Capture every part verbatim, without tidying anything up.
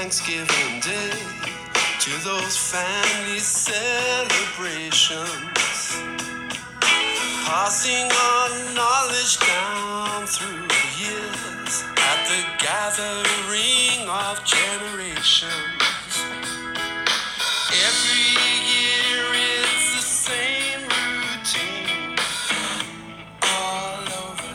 Thanksgiving Day, to those family celebrations, passing on knowledge down through the years, at the gathering of generations. Every year it's the same routine, all over,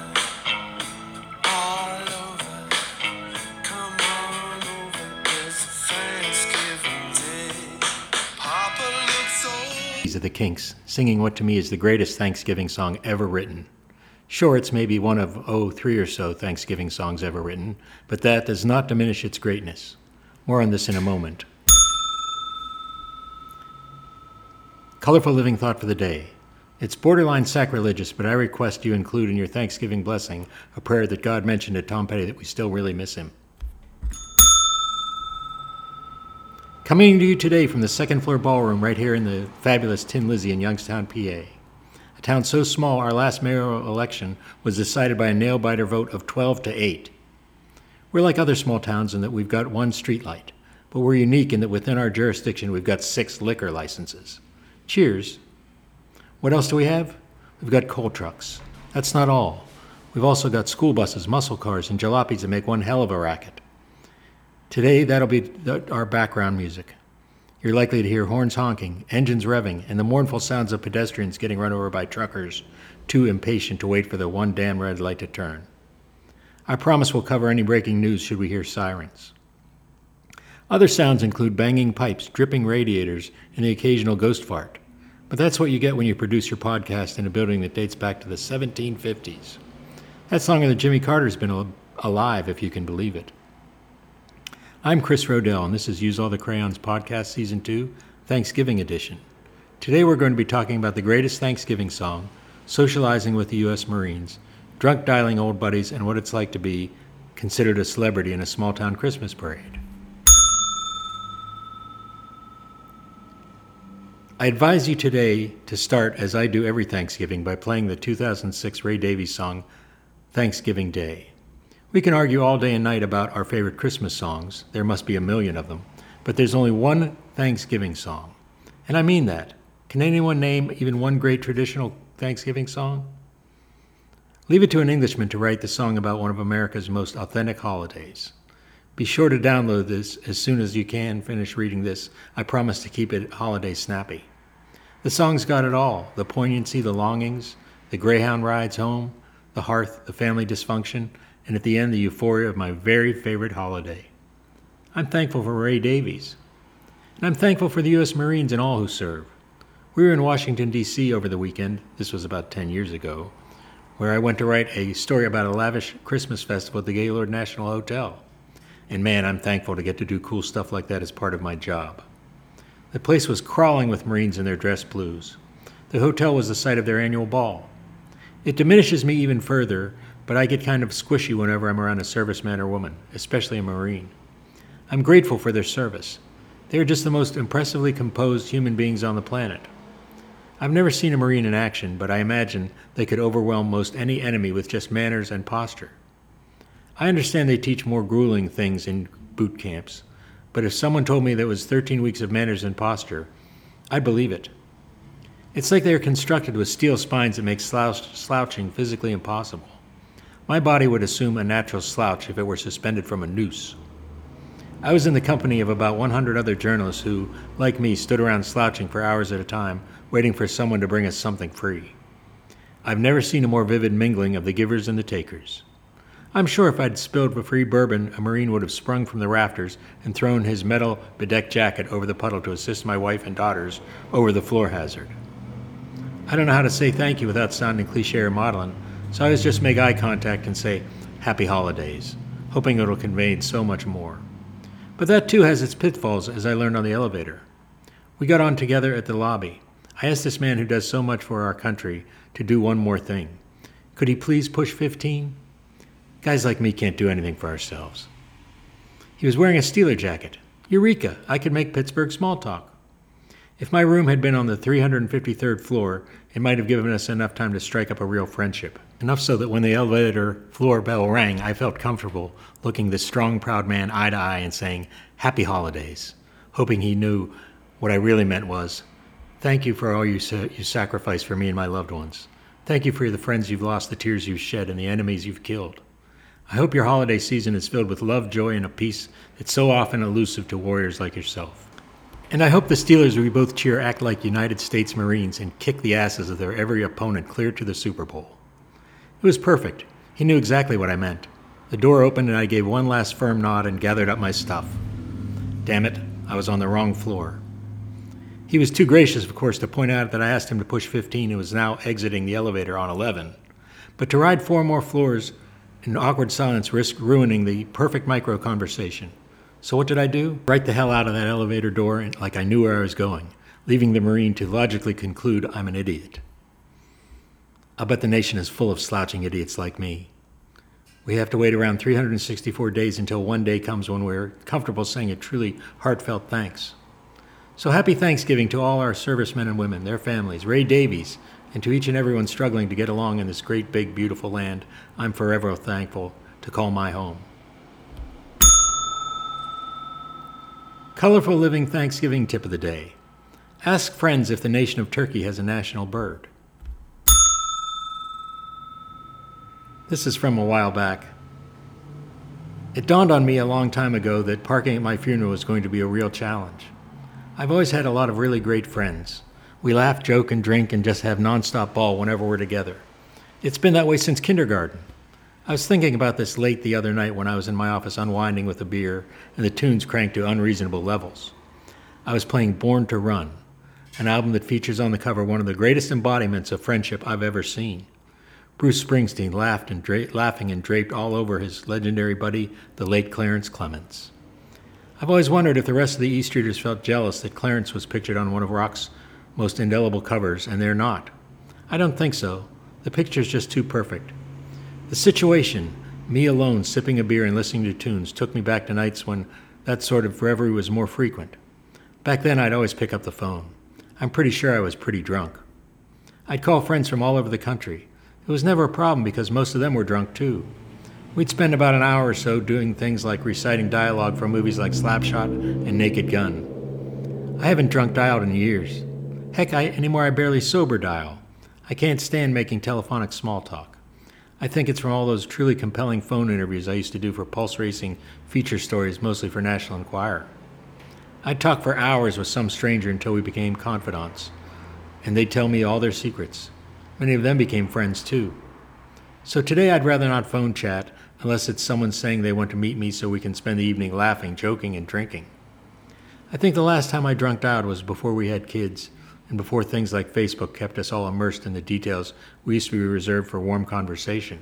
all over. Come on over, it's Thanksgiving Day. Papa looks old. These are the Kinks, singing what to me is the greatest Thanksgiving song ever written. Sure, it's maybe one of, oh, three or so Thanksgiving songs ever written, but that does not diminish its greatness. More on this in a moment. Colorful living thought for the day. It's borderline sacrilegious, but I request you include in your Thanksgiving blessing a prayer that God mentioned to Tom Petty that we still really miss him. Coming to you today from the second floor ballroom right here in the fabulous Tin Lizzy in Youngstown, P A. A town so small our last mayoral election was decided by a nail-biter vote of twelve to eight. We're like other small towns in that we've got one streetlight, but we're unique in that within our jurisdiction we've got six liquor licenses. Cheers. What else do we have? We've got coal trucks. That's not all. We've also got school buses, muscle cars, and jalopies that make one hell of a racket. Today, that'll be th- our background music. You're likely to hear horns honking, engines revving, and the mournful sounds of pedestrians getting run over by truckers, too impatient to wait for the one damn red light to turn. I promise we'll cover any breaking news should we hear sirens. Other sounds include banging pipes, dripping radiators, and the occasional ghost fart. But that's what you get when you produce your podcast in a building that dates back to the seventeen fifties. That's longer than Jimmy Carter's been al- alive, if you can believe it. I'm Chris Rodell, and this is Use All the Crayons Podcast Season two, Thanksgiving Edition. Today we're going to be talking about the greatest Thanksgiving song, socializing with the U S Marines, drunk dialing old buddies, and what it's like to be considered a celebrity in a small-town Christmas parade. I advise you today to start, as I do every Thanksgiving, by playing the two thousand six Ray Davies song, Thanksgiving Day. We can argue all day and night about our favorite Christmas songs. There must be a million of them. But there's only one Thanksgiving song. And I mean that. Can anyone name even one great traditional Thanksgiving song? Leave it to an Englishman to write the song about one of America's most authentic holidays. Be sure to download this as soon as you can finish reading this. I promise to keep it holiday snappy. The song's got it all. The poignancy, the longings, the Greyhound rides home, the hearth, the family dysfunction, and at the end, the euphoria of my very favorite holiday. I'm thankful for Ray Davies. And I'm thankful for the U S Marines and all who serve. We were in Washington, D C over the weekend. This was about ten years ago, where I went to write a story about a lavish Christmas festival at the Gaylord National Hotel. And man, I'm thankful to get to do cool stuff like that as part of my job. The place was crawling with Marines in their dress blues. The hotel was the site of their annual ball. It diminishes me even further, but I get kind of squishy whenever I'm around a serviceman or woman, especially a Marine. I'm grateful for their service. They are just the most impressively composed human beings on the planet. I've never seen a Marine in action, but I imagine they could overwhelm most any enemy with just manners and posture. I understand they teach more grueling things in boot camps, but if someone told me that it was thirteen weeks of manners and posture, I'd believe it. It's like they are constructed with steel spines that make slouch, slouching physically impossible. My body would assume a natural slouch if it were suspended from a noose. I was in the company of about one hundred other journalists who, like me, stood around slouching for hours at a time, waiting for someone to bring us something free. I've never seen a more vivid mingling of the givers and the takers. I'm sure if I'd spilled the free bourbon, a Marine would have sprung from the rafters and thrown his metal bedecked jacket over the puddle to assist my wife and daughters over the floor hazard. I don't know how to say thank you without sounding cliche or maudlin, so I always just make eye contact and say, Happy Holidays, hoping it'll convey so much more. But that too has its pitfalls, as I learned on the elevator. We got on together at the lobby. I asked this man who does so much for our country to do one more thing. Could he please push fifteen? Guys like me can't do anything for ourselves. He was wearing a Steeler jacket. Eureka! I could make Pittsburgh small talk. If my room had been on the three hundred fifty-third floor, it might have given us enough time to strike up a real friendship. Enough so that when the elevator floor bell rang, I felt comfortable looking this strong, proud man eye to eye and saying, "Happy holidays," hoping he knew what I really meant was, "Thank you for all you, sa- you sacrificed for me and my loved ones. Thank you for the friends you've lost, the tears you've shed, and the enemies you've killed. I hope your holiday season is filled with love, joy, and a peace that's so often elusive to warriors like yourself. And I hope the Steelers we both cheer act like United States Marines and kick the asses of their every opponent clear to the Super Bowl." It was perfect. He knew exactly what I meant. The door opened and I gave one last firm nod and gathered up my stuff. Damn it, I was on the wrong floor. He was too gracious, of course, to point out that I asked him to push fifteen and was now exiting the elevator on eleven. But to ride four more floors in awkward silence risked ruining the perfect micro-conversation. So what did I do? Right the hell out of that elevator door like I knew where I was going, leaving the Marine to logically conclude I'm an idiot. I'll bet the nation is full of slouching idiots like me. We have to wait around three hundred sixty-four days until one day comes when we're comfortable saying a truly heartfelt thanks. So happy Thanksgiving to all our servicemen and women, their families, Ray Davies, and to each and everyone struggling to get along in this great, big, beautiful land I'm forever thankful to call my home. Colorful Living Thanksgiving tip of the day. Ask friends if the nation of Turkey has a national bird. This is from a while back. It dawned on me a long time ago that parking at my funeral was going to be a real challenge. I've always had a lot of really great friends. We laugh, joke, and drink and just have nonstop ball whenever we're together. It's been that way since kindergarten. I was thinking about this late the other night when I was in my office unwinding with a beer and the tunes cranked to unreasonable levels. I was playing Born to Run, an album that features on the cover one of the greatest embodiments of friendship I've ever seen. Bruce Springsteen laughed and dra- laughing and draped all over his legendary buddy, the late Clarence Clemons. I've always wondered if the rest of the E Streeters felt jealous that Clarence was pictured on one of rock's most indelible covers, and they're not. I don't think so. The picture's just too perfect. The situation, me alone sipping a beer and listening to tunes, took me back to nights when that sort of reverie was more frequent. Back then, I'd always pick up the phone. I'm pretty sure I was pretty drunk. I'd call friends from all over the country. It was never a problem because most of them were drunk too. We'd spend about an hour or so doing things like reciting dialogue from movies like Slapshot and Naked Gun. I haven't drunk dialed in years. Heck, I, anymore I barely sober dial. I can't stand making telephonic small talk. I think it's from all those truly compelling phone interviews I used to do for Pulse Racing feature stories, mostly for National Enquirer. I'd talk for hours with some stranger until we became confidants, and they'd tell me all their secrets. Many of them became friends too. So today I'd rather not phone chat unless it's someone saying they want to meet me so we can spend the evening laughing, joking, and drinking. I think the last time I drunk out was before we had kids and before things like Facebook kept us all immersed in the details we used to be reserved for warm conversation.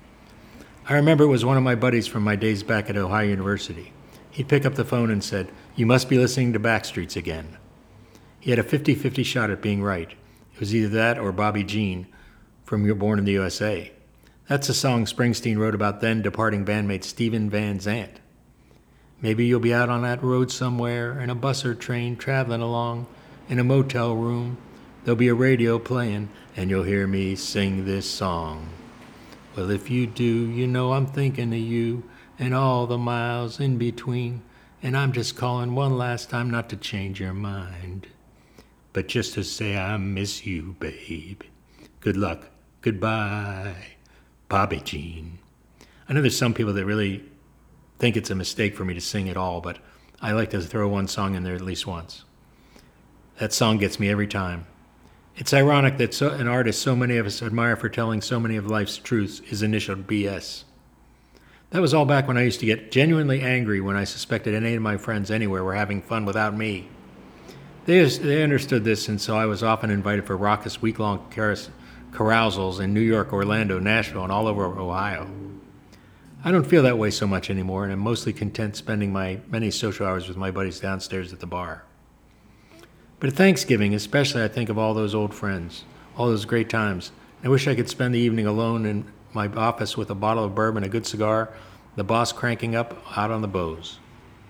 I remember it was one of my buddies from my days back at Ohio University. He'd pick up the phone and said, "You must be listening to Backstreets again." He had a fifty-fifty shot at being right. It was either that or Bobby Jean from You're Born in the U S A. That's a song Springsteen wrote about then departing bandmate Steven Van Zandt. Maybe you'll be out on that road somewhere in a bus or train traveling along in a motel room. There'll be a radio playing and you'll hear me sing this song. Well, if you do, you know I'm thinking of you and all the miles in between. And I'm just calling one last time not to change your mind, but just to say I miss you, babe. Good luck. Goodbye, Bobby Jean. I know there's some people that really think it's a mistake for me to sing at all, but I like to throw one song in there at least once. That song gets me every time. It's ironic that so, an artist so many of us admire for telling so many of life's truths is initialed B S. That was all back when I used to get genuinely angry when I suspected any of my friends anywhere were having fun without me. They, they understood this, and so I was often invited for raucous week-long carousels carousals in New York, Orlando, Nashville, and all over Ohio. I don't feel that way so much anymore, and I'm mostly content spending my many social hours with my buddies downstairs at the bar. But at Thanksgiving, especially, I think of all those old friends, all those great times. I wish I could spend the evening alone in my office with a bottle of bourbon, a good cigar, the boss cranking up out on the bows.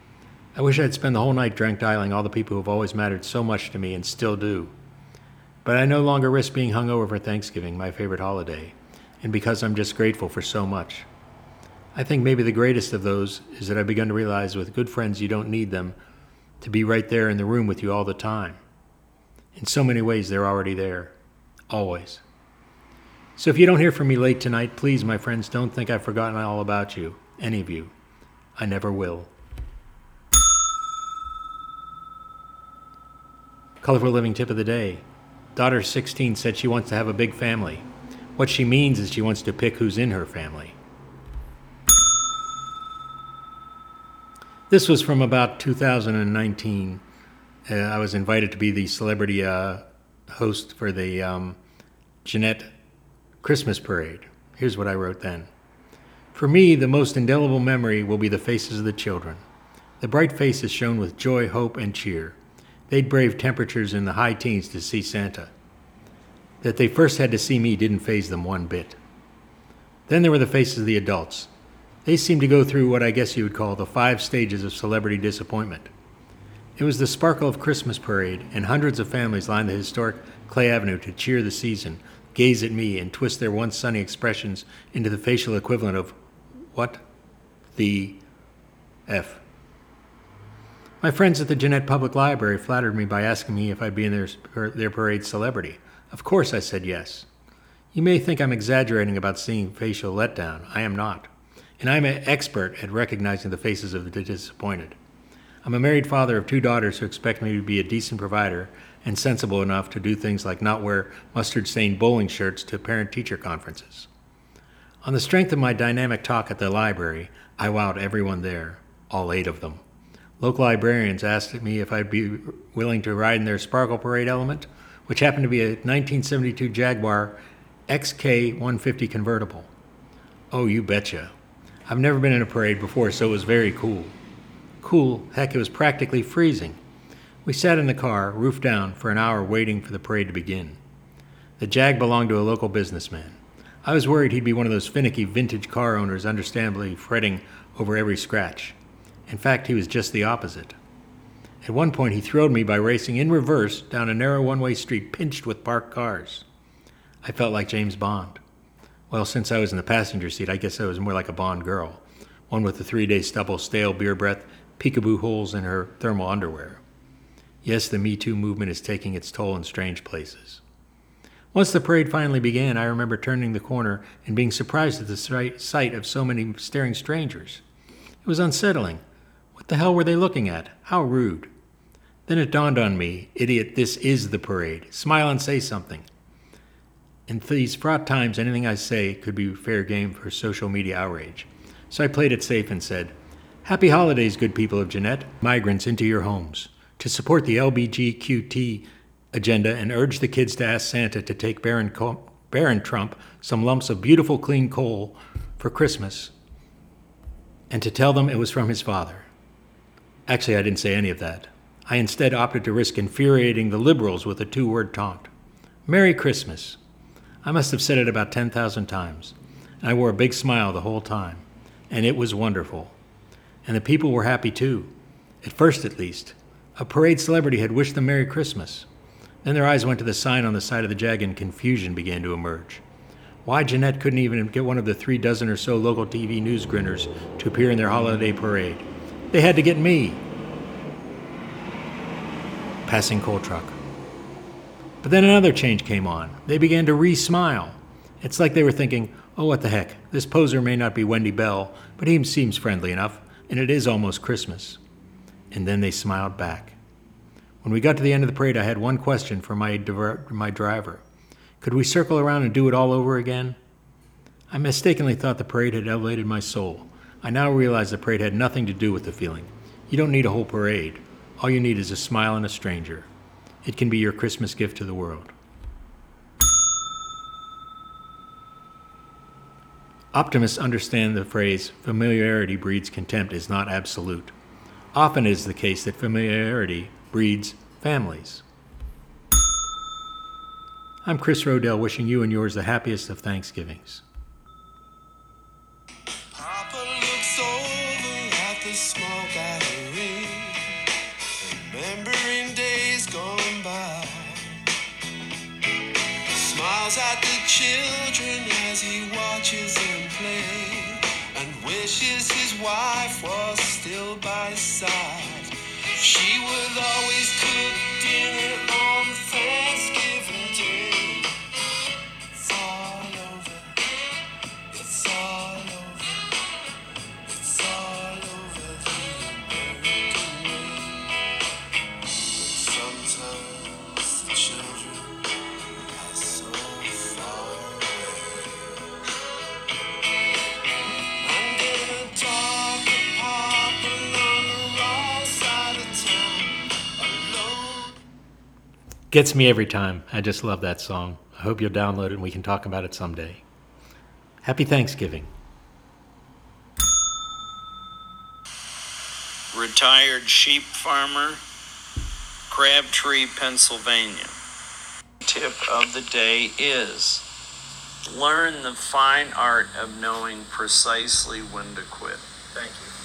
I wish I'd spend the whole night drunk dialing all the people who have always mattered so much to me and still do. But I no longer risk being hungover for Thanksgiving, my favorite holiday, and because I'm just grateful for so much. I think maybe the greatest of those is that I've begun to realize with good friends you don't need them to be right there in the room with you all the time. In so many ways, they're already there. Always. So if you don't hear from me late tonight, please, my friends, don't think I've forgotten all about you. Any of you. I never will. Colorful Living tip of the day. Daughter sixteen said she wants to have a big family. What she means is she wants to pick who's in her family. This was from about two thousand nineteen. Uh, I was invited to be the celebrity uh, host for the um, Jeanette Christmas Parade. Here's what I wrote then. For me, the most indelible memory will be the faces of the children. The bright faces shone with joy, hope, and cheer. They'd brave temperatures in the high teens to see Santa. That they first had to see me didn't faze them one bit. Then there were the faces of the adults. They seemed to go through what I guess you would call the five stages of celebrity disappointment. It was the sparkle of Christmas parade, and hundreds of families lined the historic Clay Avenue to cheer the season, gaze at me, and twist their once sunny expressions into the facial equivalent of, what the F? My friends at the Jeanette Public Library flattered me by asking me if I'd be in their, their parade celebrity. Of course I said yes. You may think I'm exaggerating about seeing facial letdown. I am not. And I'm an expert at recognizing the faces of the disappointed. I'm a married father of two daughters who expect me to be a decent provider and sensible enough to do things like not wear mustard-stained bowling shirts to parent-teacher conferences. On the strength of my dynamic talk at the library, I wowed everyone there, all eight of them. Local librarians asked me if I'd be willing to ride in their Sparkle Parade element, which happened to be a nineteen seventy-two Jaguar X K one fifty convertible. Oh, you betcha. I've never been in a parade before, so it was very cool. Cool, heck, it was practically freezing. We sat in the car, roof down, for an hour waiting for the parade to begin. The Jag belonged to a local businessman. I was worried he'd be one of those finicky vintage car owners understandably fretting over every scratch. In fact, he was just the opposite. At one point, he thrilled me by racing in reverse down a narrow one-way street pinched with parked cars. I felt like James Bond. Well, since I was in the passenger seat, I guess I was more like a Bond girl, one with the three-day stubble, stale beer breath, peekaboo holes in her thermal underwear. Yes, the Me Too movement is taking its toll in strange places. Once the parade finally began, I remember turning the corner and being surprised at the sight of so many staring strangers. It was unsettling. What the hell were they looking at? How rude. Then it dawned on me, idiot, this is the parade. Smile and say something. In these fraught times, anything I say could be fair game for social media outrage. So I played it safe and said, Happy holidays, good people of Jeanette, migrants into your homes. To support the L G B T Q agenda and urge the kids to ask Santa to take Baron, Co- Baron Trump some lumps of beautiful clean coal for Christmas and to tell them it was from his father. Actually, I didn't say any of that. I instead opted to risk infuriating the liberals with a two-word taunt. Merry Christmas. I must have said it about ten thousand times, and I wore a big smile the whole time, and it was wonderful. And the people were happy too, at first at least. A parade celebrity had wished them Merry Christmas. Then their eyes went to the sign on the side of the Jag and confusion began to emerge. Why Jeanette couldn't even get one of the three dozen or so local T V news grinners to appear in their holiday parade. They had to get me. Passing coal truck. But then another change came on. They began to re-smile. It's like they were thinking, oh, what the heck, this poser may not be Wendy Bell, but he seems friendly enough, and it is almost Christmas. And then they smiled back. When we got to the end of the parade, I had one question for my, my driver. Could we circle around and do it all over again? I mistakenly thought the parade had elevated my soul. I now realize the parade had nothing to do with the feeling. You don't need a whole parade. All you need is a smile and a stranger. It can be your Christmas gift to the world. Optimists understand the phrase, familiarity breeds contempt, is not absolute. Often it is the case that familiarity breeds families. I'm Chris Rodell, wishing you and yours the happiest of Thanksgivings. Papa looks over at the small gathering. smiles at the children as he watches them play, and wishes his wife was still by his side. She would always cook dinner on Thanksgiving Day. It's all over, it's all over, it's all over the American way. But sometimes the children are so far away. Under a dark apartment on the wrong side of town, alone. Gets me every time. I just love that song. I hope you'll download it and we can talk about it someday. Happy Thanksgiving. Retired sheep farmer, Crabtree, Pennsylvania. Tip of the day is learn the fine art of knowing precisely when to quit. Thank you.